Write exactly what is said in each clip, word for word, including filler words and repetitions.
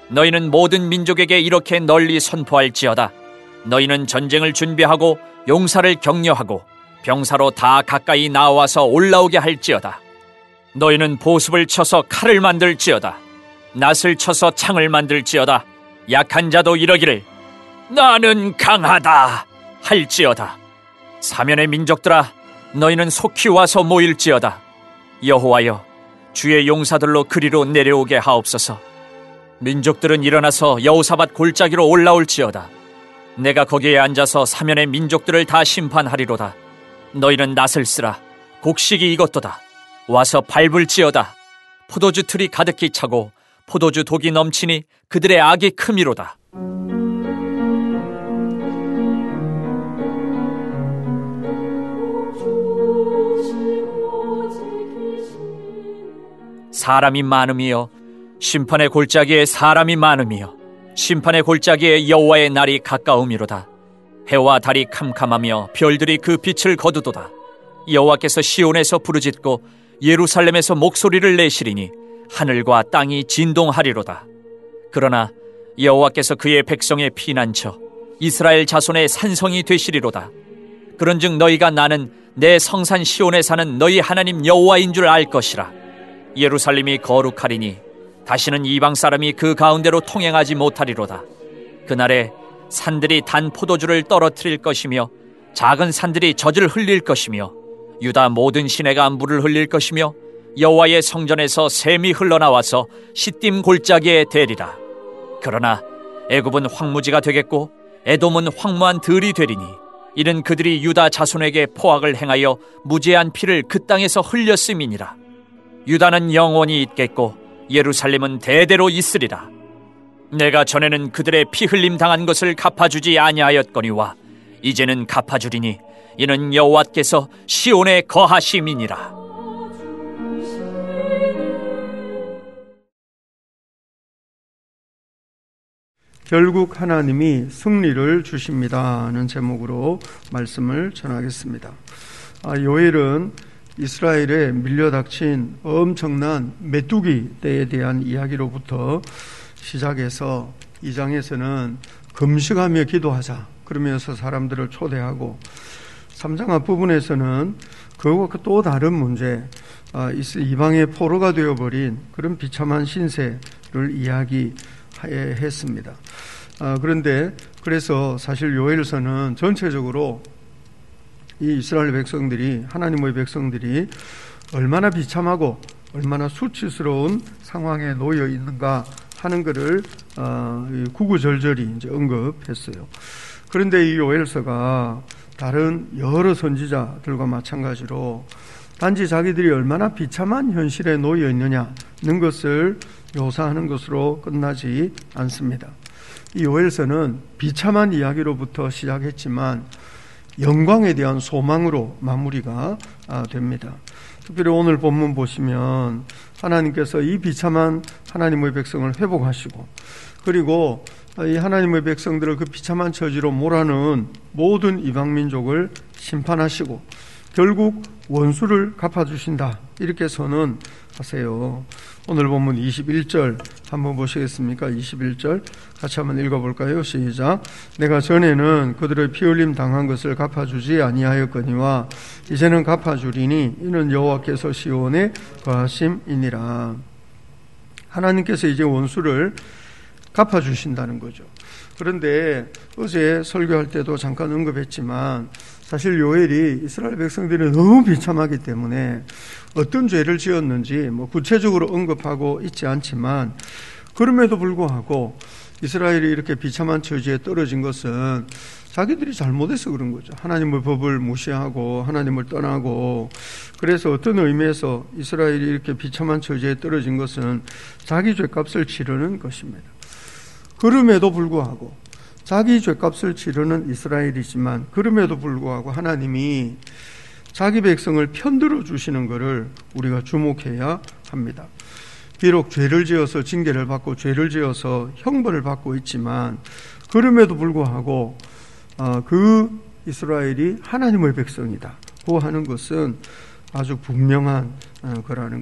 너희는 모든 민족에게 이렇게 널리 선포할지어다. 너희는 전쟁을 준비하고 용사를 격려하고 병사로 다 가까이 나와서 올라오게 할지어다. 너희는 보습을 쳐서 칼을 만들지어다. 낫을 쳐서 창을 만들지어다. 약한 자도 이러기를 나는 강하다 할지어다. 사면의 민족들아, 너희는 속히 와서 모일지어다. 여호와여, 주의 용사들로 그리로 내려오게 하옵소서. 민족들은 일어나서 여호사밧 골짜기로 올라올지어다. 내가 거기에 앉아서 사면의 민족들을 다 심판하리로다. 너희는 낫을 쓰라. 곡식이 익었도다. 와서 밟을지어다. 포도주 틀이 가득히 차고 포도주 독이 넘치니 그들의 악이 크미로다. 사람이 많음이여, 심판의 골짜기에 사람이 많음이여, 심판의 골짜기에 여호와의 날이 가까움이로다. 해와 달이 캄캄하며 별들이 그 빛을 거두도다. 여호와께서 시온에서 부르짖고 예루살렘에서 목소리를 내시리니 하늘과 땅이 진동하리로다. 그러나 여호와께서 그의 백성의 피난처 이스라엘 자손의 산성이 되시리로다. 그런즉 너희가 나는 내 성산 시온에 사는 너희 하나님 여호와인 줄 알 것이라. 예루살렘이 거룩하리니 다시는 이방 사람이 그 가운데로 통행하지 못하리로다. 그날에 산들이 단 포도주를 떨어뜨릴 것이며 작은 산들이 젖을 흘릴 것이며 유다 모든 시내가 물을 흘릴 것이며 여호와의 성전에서 샘이 흘러나와서 시딤 골짜기에 대리라. 그러나 애굽은 황무지가 되겠고 에돔은 황무한 들이 되리니 이는 그들이 유다 자손에게 포악을 행하여 무죄한 피를 그 땅에서 흘렸음이니라. 유다는 영원히 있겠고 예루살렘은 대대로 있으리라. 내가 전에는 그들의 피 흘림 당한 것을 갚아주지 아니하였거니와 이제는 갚아주리니 이는 여호와께서 시온에 거하심이니라. 결국 하나님이 승리를 주십니다는 제목으로 말씀을 전하겠습니다. 아, 요엘은 이스라엘에 밀려닥친 엄청난 메뚜기 떼에 대한 이야기로부터 시작해서 이 장에서는 금식하며 기도하자 그러면서 사람들을 초대하고, 삼 장 앞부분에서는 그것과 또 다른 문제, 이방의 포로가 되어버린 그런 비참한 신세를 이야기했습니다. 그런데 그래서 사실 요엘서는 전체적으로 이 이스라엘 백성들이, 하나님의 백성들이 얼마나 비참하고 얼마나 수치스러운 상황에 놓여 있는가 하는 것을 구구절절히 이제 언급했어요. 그런데 이 요엘서가 다른 여러 선지자들과 마찬가지로 단지 자기들이 얼마나 비참한 현실에 놓여 있느냐는 것을 묘사하는 것으로 끝나지 않습니다. 이 요엘서는 비참한 이야기로부터 시작했지만 영광에 대한 소망으로 마무리가 됩니다. 특별히 오늘 본문 보시면 하나님께서 이 비참한 하나님의 백성을 회복하시고, 그리고 이 하나님의 백성들을 그 비참한 처지로 몰아넣은 모든 이방민족을 심판하시고 결국 원수를 갚아주신다, 이렇게 선언하세요. 오늘 본문 이십일 절 한번 보시겠습니까? 이십일 절 같이 한번 읽어볼까요? 시작. 내가 전에는 그들의 피 흘림 당한 것을 갚아주지 아니하였거니와 이제는 갚아주리니 이는 여호와께서 시온에 거하심이니라. 하나님께서 이제 원수를 갚아주신다는 거죠. 그런데 어제 설교할 때도 잠깐 언급했지만 사실 요엘이 이스라엘 백성들이 너무 비참하기 때문에 어떤 죄를 지었는지 뭐 구체적으로 언급하고 있지 않지만, 그럼에도 불구하고 이스라엘이 이렇게 비참한 처지에 떨어진 것은 자기들이 잘못해서 그런 거죠. 하나님의 법을 무시하고 하나님을 떠나고, 그래서 어떤 의미에서 이스라엘이 이렇게 비참한 처지에 떨어진 것은 자기 죄값을 치르는 것입니다. 그럼에도 불구하고 자기 죄값을 치르는 이스라엘이지만, 그럼에도 불구하고 하나님이 자기 백성을 편들어 주시는 것을 우리가 주목해야 합니다. 비록 죄를 지어서 징계를 받고 죄를 지어서 형벌을 받고 있지만, 그럼에도 불구하고 그 이스라엘이 하나님의 백성이다 고 하는 것은 아주 분명한 거라는 거죠.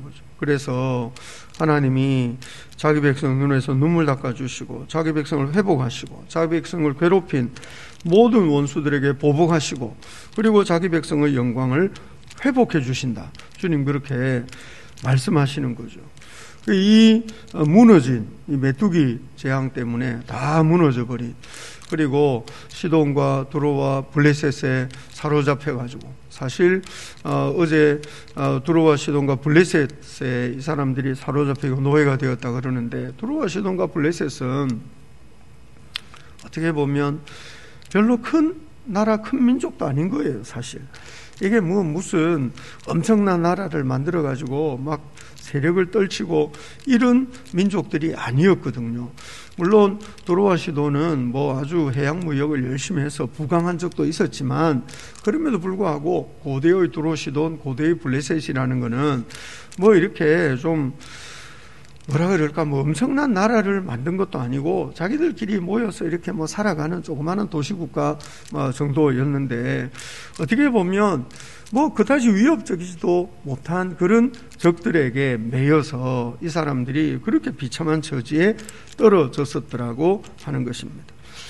그래서 하나님이 자기 백성 눈에서 눈물 닦아주시고 자기 백성을 회복하시고 자기 백성을 괴롭힌 모든 원수들에게 보복하시고 그리고 자기 백성의 영광을 회복해 주신다. 주님 그렇게 말씀하시는 거죠. 이 무너진 이 메뚜기 재앙 때문에 다 무너져 버린, 그리고 시돈과 두로와 블레셋에 사로잡혀가지고, 사실 어, 어제 어, 두로와 시돈과 블레셋에 이 사람들이 사로잡히고 노예가 되었다 그러는데, 두로와 시돈과 블레셋은 어떻게 보면 별로 큰 나라, 큰 민족도 아닌 거예요. 사실 이게 뭐 무슨 엄청난 나라를 만들어가지고 막 세력을 떨치고 이런 민족들이 아니었거든요. 물론 두로와 시돈은 뭐 아주 해양 무역을 열심히 해서 부강한 적도 있었지만, 그럼에도 불구하고 고대의 두로와 시돈, 고대의 블레셋이라는 거는 뭐 이렇게 좀 뭐라 그럴까, 뭐 엄청난 나라를 만든 것도 아니고 자기들끼리 모여서 이렇게 뭐 살아가는 조그마한 도시국가 정도였는데, 어떻게 보면 뭐 그다지 위협적이지도 못한 그런 적들에게 매여서 이 사람들이 그렇게 비참한 처지에 떨어졌었더라고 하는 것입니다.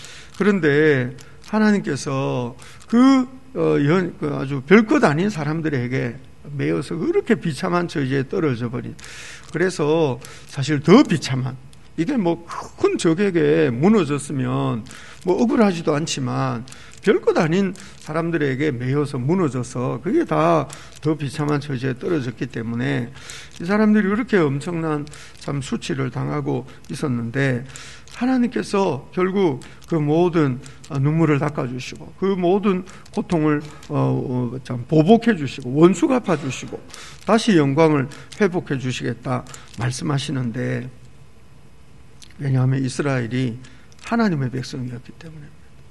그런데 하나님께서 그, 어, 연, 그 아주 별것 아닌 사람들에게 매여서 그렇게 비참한 처지에 떨어져 버린, 그래서 사실 더 비참한, 이게 뭐 큰 적에게 무너졌으면 뭐 억울하지도 않지만 별것 아닌 사람들에게 매여서 무너져서 그게 다 더 비참한 처지에 떨어졌기 때문에 이 사람들이 그렇게 엄청난 참 수치를 당하고 있었는데, 하나님께서 결국 그 모든 눈물을 닦아주시고 그 모든 고통을 어, 참 보복해 주시고 원수 갚아주시고 다시 영광을 회복해 주시겠다 말씀하시는데, 왜냐하면 이스라엘이 하나님의 백성이었기 때문입니다.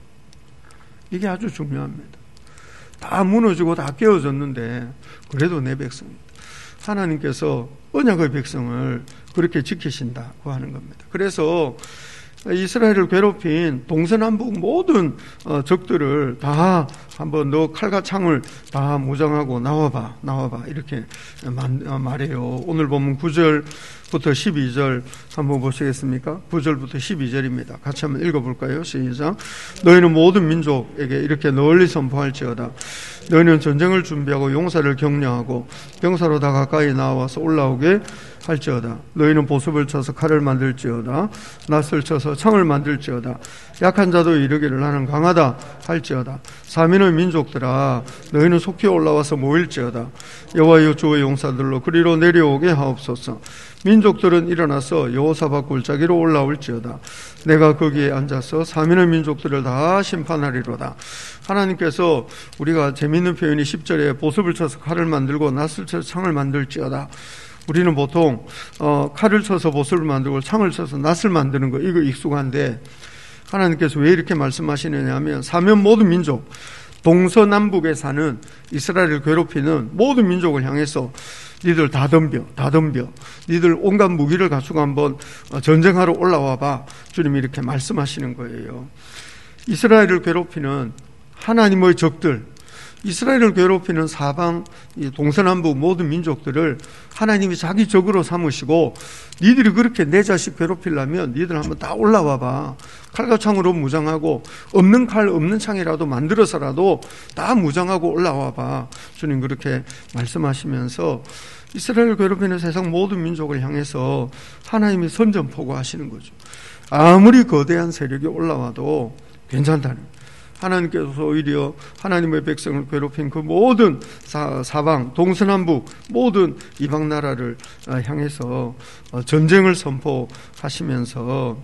이게 아주 중요합니다. 다 무너지고 다 깨어졌는데 그래도 내 백성입니다. 하나님께서 언약의 백성을 그렇게 지키신다고 하는 겁니다. 그래서 이스라엘을 괴롭힌 동서남북 모든 적들을 다 한번 너 칼과 창을 다 무장하고 나와봐, 나와봐 이렇게 말해요. 오늘 보면 구 절부터 십이 절 한번 보시겠습니까? 구 절부터 십이 절입니다. 같이 한번 읽어볼까요? 시작. 너희는 모든 민족에게 이렇게 널리 선포할지어다. 너희는 전쟁을 준비하고 용사를 격려하고 병사로 다 가까이 나와서 올라오게 할지어다. 너희는 보습을 쳐서 칼을 만들지어다. 낫을 쳐서 창을 만들지어다. 약한 자도 이르기를 나는 강하다 할지어다. 사민의 민족들아, 너희는 속히 올라와서 모일지어다. 여호와여 주의 용사들로 그리로 내려오게 하옵소서. 민족들은 일어나서 여호사밧 골짜기로 올라올지어다. 내가 거기에 앉아서 사민의 민족들을 다 심판하리로다. 하나님께서, 우리가 재미있는 표현이 십 절에 보습을 쳐서 칼을 만들고 낫을 쳐서 창을 만들지어다. 우리는 보통 어, 칼을 쳐서 보습을 만들고 창을 쳐서 낫을 만드는 거, 이거 익숙한데, 하나님께서 왜 이렇게 말씀하시느냐 하면, 사면 모든 민족, 동서남북에 사는 이스라엘을 괴롭히는 모든 민족을 향해서 니들 다 덤벼, 다 덤벼, 니들 온갖 무기를 갖추고 한번 전쟁하러 올라와봐, 주님이 이렇게 말씀하시는 거예요. 이스라엘을 괴롭히는 하나님의 적들, 이스라엘을 괴롭히는 사방 동서남북 모든 민족들을 하나님이 자기 적으로 삼으시고, 니들이 그렇게 내 자식 괴롭히려면 니들 한번 다 올라와봐. 칼과 창으로 무장하고 없는 칼 없는 창이라도 만들어서라도 다 무장하고 올라와봐. 주님 그렇게 말씀하시면서 이스라엘을 괴롭히는 세상 모든 민족을 향해서 하나님이 선전포고하시는 거죠. 아무리 거대한 세력이 올라와도 괜찮다는 거예요. 하나님께서 오히려 하나님의 백성을 괴롭힌 그 모든 사, 사방 동서남북 모든 이방 나라를 향해서 전쟁을 선포하시면서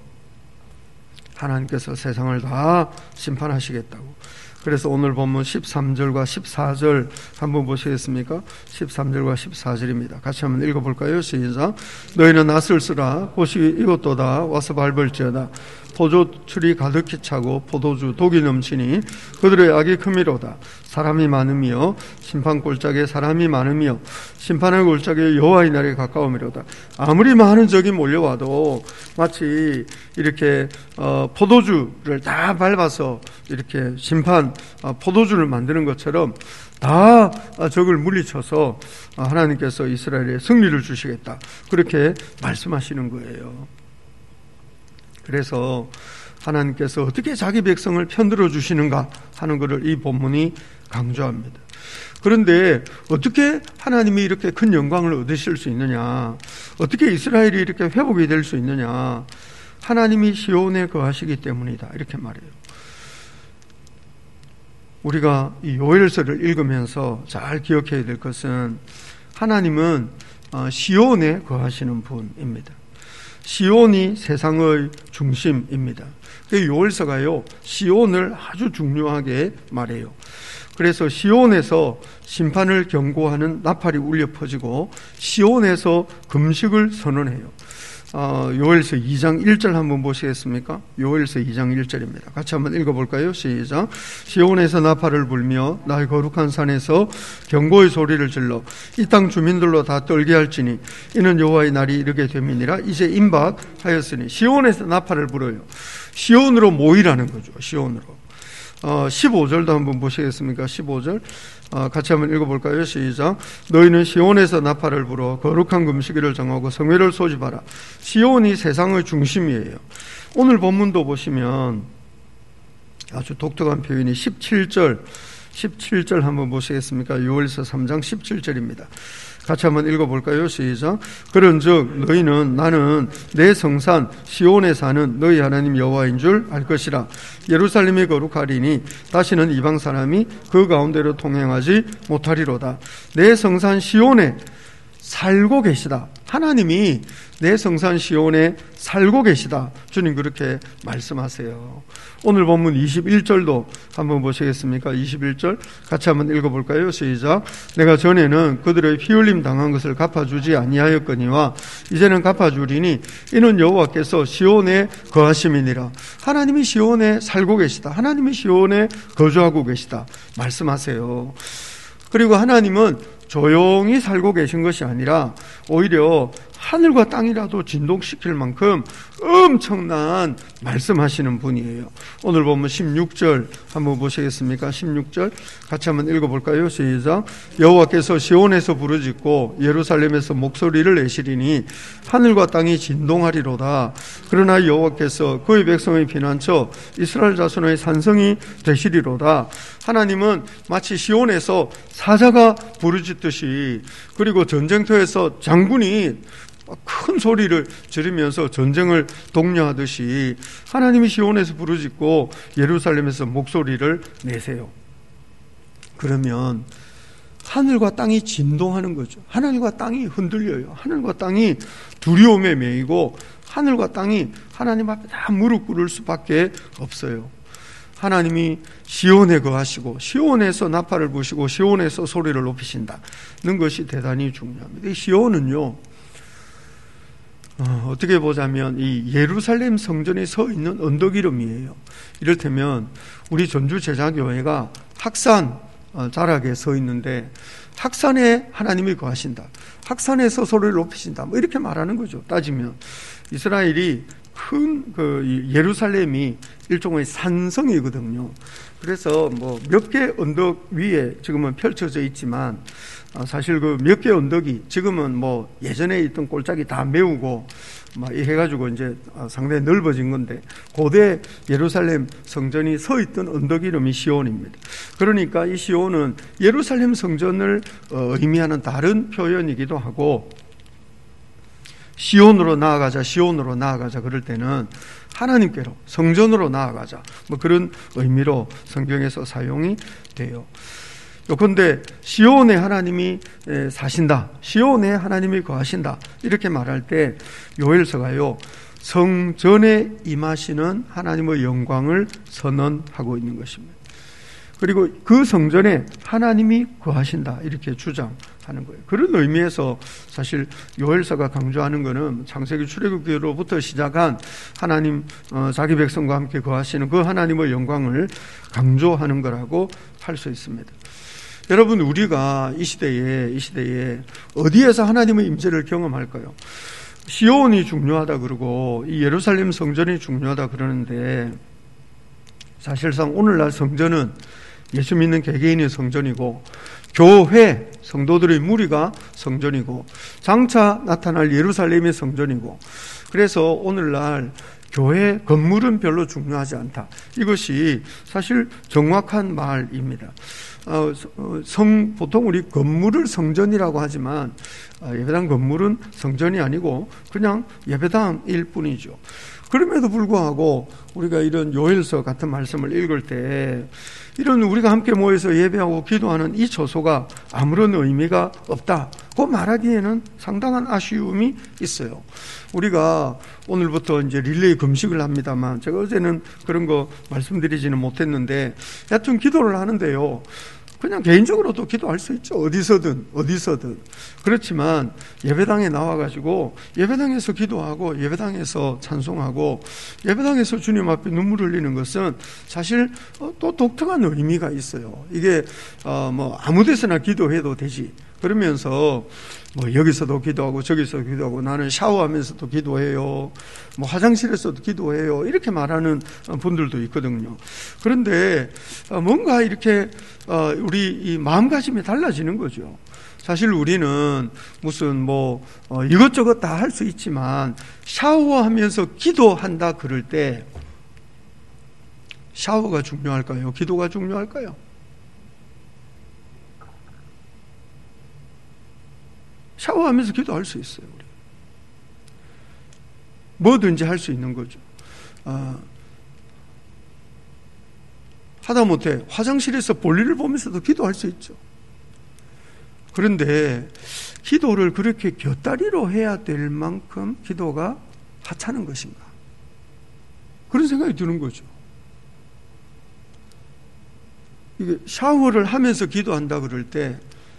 하나님께서 세상을 다 심판하시겠다고. 그래서 오늘 본문 십삼 절과 십사 절 한번 보시겠습니까? 십삼 절과 십사 절입니다. 같이 한번 읽어볼까요? 시작. 너희는 낫을 쓰라. 보시 이것도다. 와서 밟을지어다. 포도출이 가득히 차고 포도주 독이 넘치니 그들의 악이 크미로다. 사람이 많으며 심판 골짜기에 사람이 많으며 심판의 골짜기에 여호와의 날이 가까우미로다. 아무리 많은 적이 몰려와도 마치 이렇게 어, 포도주를 다 밟아서 이렇게 심판 어, 포도주를 만드는 것처럼 다 적을 물리쳐서 하나님께서 이스라엘에 승리를 주시겠다, 그렇게 말씀하시는 거예요. 그래서 하나님께서 어떻게 자기 백성을 편들어 주시는가 하는 것을 이 본문이 강조합니다. 그런데 어떻게 하나님이 이렇게 큰 영광을 얻으실 수 있느냐, 어떻게 이스라엘이 이렇게 회복이 될 수 있느냐, 하나님이 시온에 거하시기 때문이다, 이렇게 말해요. 우리가 이 요엘서를 읽으면서 잘 기억해야 될 것은 하나님은 시온에 거하시는 분입니다. 시온이 세상의 중심입니다. 요엘서가요, 시온을 아주 중요하게 말해요. 그래서 시온에서 심판을 경고하는 나팔이 울려 퍼지고 시온에서 금식을 선언해요. 어, 요엘서 이 장 일 절 한번 보시겠습니까? 요엘서 이 장 일 절입니다. 같이 한번 읽어볼까요? 시작. 시온에서 나팔을 불며 나의 거룩한 산에서 경고의 소리를 질러 이 땅 주민들로 다 떨게 할지니 이는 여호와의 날이 이르게 됨이니라. 이제 임박하였으니. 시온에서 나팔을 불어요. 시온으로 모이라는 거죠. 시온으로. 어, 십오 절도 한번 보시겠습니까? 십오 절 어, 같이 한번 읽어볼까요? 시작. 너희는 시온에서 나팔을 불어 거룩한 금식일을 정하고 성회를 소집하라. 시온이 세상의 중심이에요. 오늘 본문도 보시면 아주 독특한 표현이 십칠 절 십칠 절 한번 보시겠습니까? 요엘서 삼 장 십칠 절입니다. 같이 한번 읽어볼까요? 시작. 그런즉 너희는 나는 내 성산 시온에 사는 너희 하나님 여호와인 줄 알 것이라. 예루살렘이 거룩하리니 다시는 이방 사람이 그 가운데로 통행하지 못하리로다. 내 성산 시온에 살고 계시다. 하나님이 내 성산 시온에 살고 계시다. 주님 그렇게 말씀하세요. 오늘 본문 이십일 절도 한번 보시겠습니까? 이십일 절 같이 한번 읽어볼까요? 시작. 내가 전에는 그들의 피 흘림 당한 것을 갚아주지 아니하였거니와 이제는 갚아주리니 이는 여호와께서 시온에 거하심이니라. 하나님이 시온에 살고 계시다. 하나님이 시온에 거주하고 계시다 말씀하세요. 그리고 하나님은 조용히 살고 계신 것이 아니라 오히려 하늘과 땅이라도 진동시킬 만큼 엄청난 말씀하시는 분이에요. 오늘 보면 십육 절 한번 보시겠습니까? 십육 절 같이 한번 읽어볼까요? 시작. 여호와께서 시온에서 부르짖고 예루살렘에서 목소리를 내시리니 하늘과 땅이 진동하리로다. 그러나 여호와께서 그의 백성의 피난처 이스라엘 자손의 산성이 되시리로다. 하나님은 마치 시온에서 사자가 부르짖듯이, 그리고 전쟁터에서 장군이 큰 소리를 지르면서 전쟁을 독려하듯이 하나님이 시온에서 부르짖고 예루살렘에서 목소리를 내세요. 그러면 하늘과 땅이 진동하는 거죠. 하늘과 땅이 흔들려요. 하늘과 땅이 두려움에 매이고 하늘과 땅이 하나님 앞에 다 무릎 꿇을 수밖에 없어요. 하나님이 시온에 거하시고 시온에서 나팔을 부시고 시온에서 소리를 높이신다는 것이 대단히 중요합니다. 이 시온은요, 어, 어떻게 보자면 이 예루살렘 성전에 서 있는 언덕 이름이에요. 이를테면 우리 전주 제자교회가 학산 어, 자락에 서 있는데 학산에 하나님이 거하신다, 학산에서 소리를 높이신다, 뭐 이렇게 말하는 거죠. 따지면 이스라엘이 큰 그 예루살렘이 일종의 산성이거든요. 그래서 뭐 몇 개 언덕 위에 지금은 펼쳐져 있지만 사실 그 몇 개 언덕이 지금은 뭐 예전에 있던 꼴짝이 다 메우고 막 해가지고 이제 상당히 넓어진 건데, 고대 예루살렘 성전이 서 있던 언덕 이름이 시온입니다. 그러니까 이 시온은 예루살렘 성전을 의미하는 다른 표현이기도 하고, 시온으로 나아가자, 시온으로 나아가자 그럴 때는 하나님께로, 성전으로 나아가자, 뭐 그런 의미로 성경에서 사용이 돼요. 요컨대 시온에 하나님이 사신다, 시온에 하나님이 거하신다 이렇게 말할 때 요엘서가요, 성전에 임하시는 하나님의 영광을 선언하고 있는 것입니다. 그리고 그 성전에 하나님이 거하신다 이렇게 주장하는 거예요. 그런 의미에서 사실 요엘서가 강조하는 것은 창세기 출애굽기로부터 시작한 하나님 어, 자기 백성과 함께 거하시는 그 하나님의 영광을 강조하는 거라고 할 수 있습니다. 여러분, 우리가 이 시대에 이 시대에 어디에서 하나님의 임재를 경험할까요? 시온이 중요하다 그러고 이 예루살렘 성전이 중요하다 그러는데, 사실상 오늘날 성전은 예수 믿는 개개인의 성전이고, 교회, 성도들의 무리가 성전이고, 장차 나타날 예루살렘의 성전이고, 그래서 오늘날 교회 건물은 별로 중요하지 않다. 이것이 사실 정확한 말입니다. 어, 성, 보통 우리 건물을 성전이라고 하지만 예배당 건물은 성전이 아니고 그냥 예배당일 뿐이죠. 그럼에도 불구하고 우리가 이런 요엘서 같은 말씀을 읽을 때 이런 우리가 함께 모여서 예배하고 기도하는 이 처소가 아무런 의미가 없다. 그 말하기에는 상당한 아쉬움이 있어요. 우리가 오늘부터 이제 릴레이 금식을 합니다만 제가 어제는 그런 거 말씀드리지는 못했는데 여하튼 기도를 하는데요. 그냥 개인적으로도 기도할 수 있죠. 어디서든 어디서든. 그렇지만 예배당에 나와가지고 예배당에서 기도하고 예배당에서 찬송하고 예배당에서 주님 앞에 눈물 흘리는 것은 사실 또 독특한 의미가 있어요. 이게 어 뭐 아무 데서나 기도해도 되지. 그러면서 뭐 여기서도 기도하고 저기서도 기도하고 나는 샤워하면서도 기도해요. 뭐 화장실에서도 기도해요. 이렇게 말하는 분들도 있거든요. 그런데 뭔가 이렇게 우리 이 마음가짐이 달라지는 거죠. 사실 우리는 무슨 뭐 이것저것 다 할 수 있지만 샤워하면서 기도한다 그럴 때 샤워가 중요할까요? 기도가 중요할까요? 샤워하면서 기도할 수 있어요. 우리. 뭐든지 할 수 있는 거죠. 아, 하다못해 화장실에서 볼일을 보면서도 기도할 수 있죠. 그런데 기도를 그렇게 곁다리로 해야 될 만큼 기도가 하찮은 것인가? 그런 생각이 드는 거죠. 이게 샤워를 하면서 기도한다 그럴 때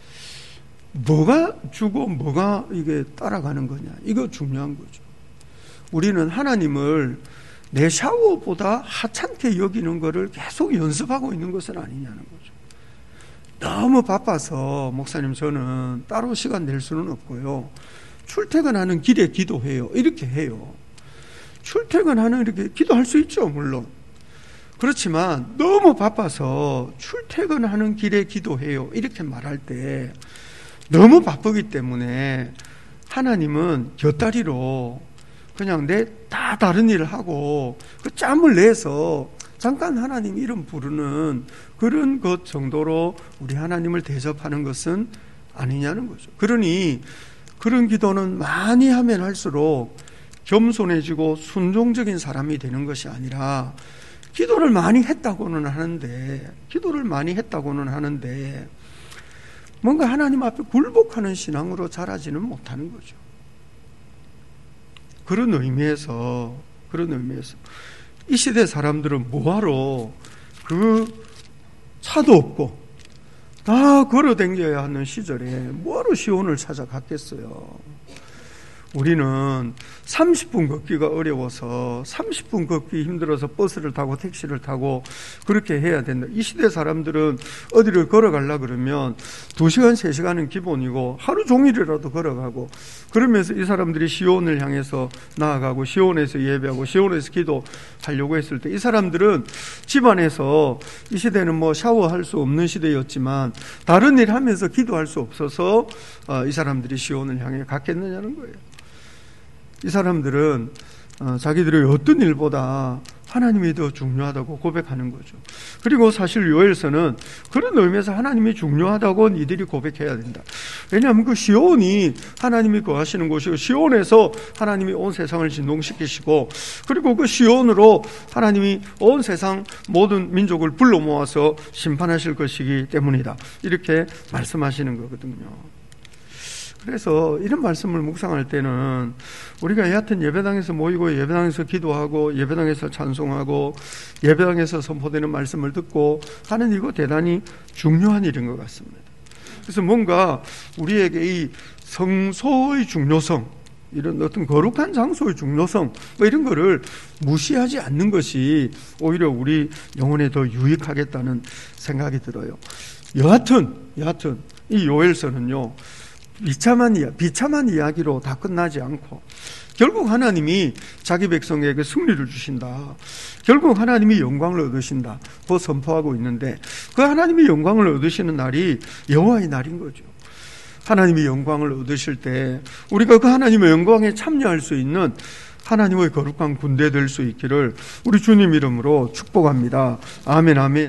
뭐가 주고 뭐가 이게 따라가는 거냐? 이거 중요한 거죠. 우리는 하나님을 내 샤워보다 하찮게 여기는 것을 계속 연습하고 있는 것은 아니냐는 거죠. 너무 바빠서 목사님 저는 따로 시간 낼 수는 없고요. 출퇴근하는 길에 기도해요. 이렇게 해요. 출퇴근하는 이렇게 기도할 수 있죠, 물론. 그렇지만 너무 바빠서 출퇴근하는 길에 기도해요. 이렇게 말할 때 너무 바쁘기 때문에 하나님은 곁다리로 그냥 내 다 다른 일을 하고 그 짬을 내서 잠깐 하나님 이름 부르는 그런 것 정도로 우리 하나님을 대접하는 것은 아니냐는 거죠. 그러니 그런 기도는 많이 하면 할수록 겸손해지고 순종적인 사람이 되는 것이 아니라 기도를 많이 했다고는 하는데 기도를 많이 했다고는 하는데 뭔가 하나님 앞에 굴복하는 신앙으로 자라지는 못하는 거죠. 그런 의미에서 그런 의미에서 이 시대 사람들은 뭐하러 그 차도 없고 다 걸어 다녀야 하는 시절에 뭐하러 시온을 찾아갔겠어요. 우리는 삼십 분 걷기가 어려워서 삼십 분 걷기 힘들어서 버스를 타고 택시를 타고 그렇게 해야 된다. 이 시대 사람들은 어디를 걸어가려고 그러면 두 시간, 세 시간은 기본이고 하루 종일이라도 걸어가고 그러면서 이 사람들이 시온을 향해서 나아가고 시온에서 예배하고 시온에서 기도하려고 했을 때 이 사람들은 집안에서 이 시대는 뭐 샤워할 수 없는 시대였지만 다른 일 하면서 기도할 수 없어서 이 사람들이 시온을 향해 갔겠느냐는 거예요. 이 사람들은 자기들의 어떤 일보다 하나님이 더 중요하다고 고백하는 거죠. 그리고 사실 요엘서는 그런 의미에서 하나님이 중요하다고 이들이 고백해야 된다. 왜냐하면 그 시온이 하나님이 거하시는 곳이고 시온에서 하나님이 온 세상을 진동시키시고 그리고 그 시온으로 하나님이 온 세상 모든 민족을 불러 모아서 심판하실 것이기 때문이다. 이렇게 말씀하시는 거거든요. 그래서 이런 말씀을 묵상할 때는 우리가 여하튼 예배당에서 모이고 예배당에서 기도하고 예배당에서 찬송하고 예배당에서 선포되는 말씀을 듣고 하는 이거 대단히 중요한 일인 것 같습니다. 그래서 뭔가 우리에게 이 성소의 중요성, 이런 어떤 거룩한 장소의 중요성 뭐 이런 거를 무시하지 않는 것이 오히려 우리 영혼에 더 유익하겠다는 생각이 들어요. 여하튼 여하튼 이 요엘서는요 비참한, 이야, 비참한 이야기로 다 끝나지 않고 결국 하나님이 자기 백성에게 승리를 주신다. 결국 하나님이 영광을 얻으신다. 더 선포하고 있는데 그 하나님이 영광을 얻으시는 날이 여호와의 날인 거죠. 하나님이 영광을 얻으실 때 우리가 그 하나님의 영광에 참여할 수 있는 하나님의 거룩한 군대 될 수 있기를 우리 주님 이름으로 축복합니다. 아멘, 아멘.